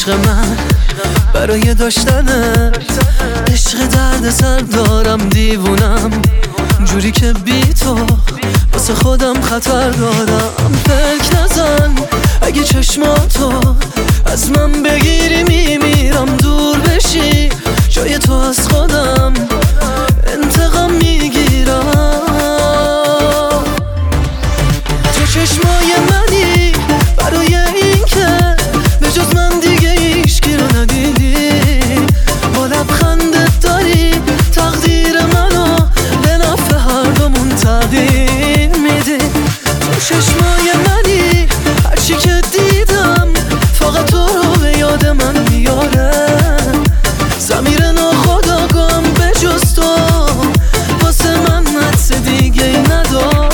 عشق من برای داشتنه، عشق درد سر دارم، دیوونم جوری که بی تو واسه خودم خطر دارم. فکر نزن اگه چشماتو از من بگیری میمیرم، دور بشی جای تو از خودم انتقام میگیرم. تو چشمای منی برای این که به جز من دیگه هیچکی رو ندیدی، با لبخندت داری تقدیر منو به نفع هر دومون تغییر میدی. تو چشمای منی هرچی که دیدم فقط تو رو به یاد من میاره، ضمیر ناخودآگاهم به جز تو واسه من حدس دیگه ای نداره.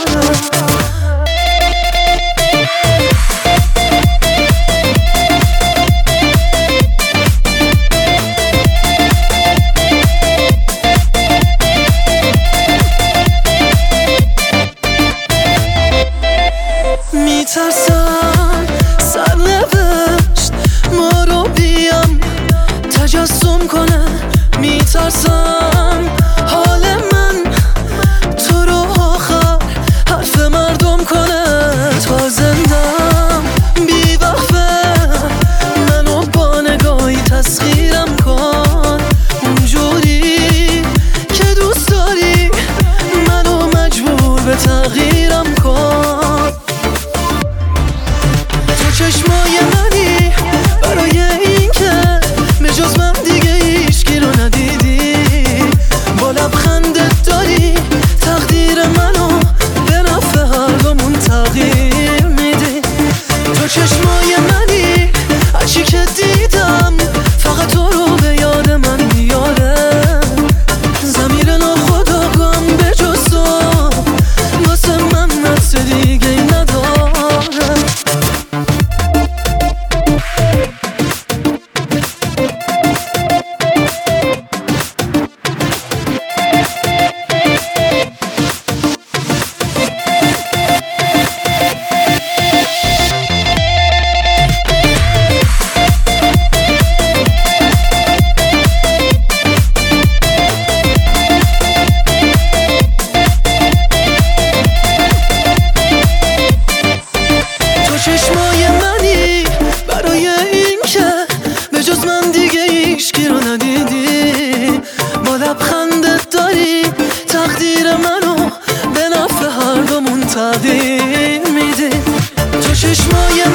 میترسم سرنوشت ما رو بیام تجسم کنه، میترسم حال من تو رو آخر حرف مردم کنه. تا زندم بی وقفه منو با نگاهی تسخیرم کن، اونجوری که دوست داری منو مجبور به تغییرم کن. چشمای منی برای این که به جز من دیگه هیچکی رو ندیدی، با لبخندت داری تقدیر منو به نفع هر دومون تغییر میدی. تو چشمای منی هرچی که دیدم فقط تو رو به یاد من میاره، ضمیر ناخودآگاهم به جز تو واسه من حدس دیگه ای نداره. چشمای منی برای این که به جز من دیگه هیچکی رو ندیدی، با لبخندت داری تقدیر منو به نفع هر دومون تغییر میدی. تو چشمای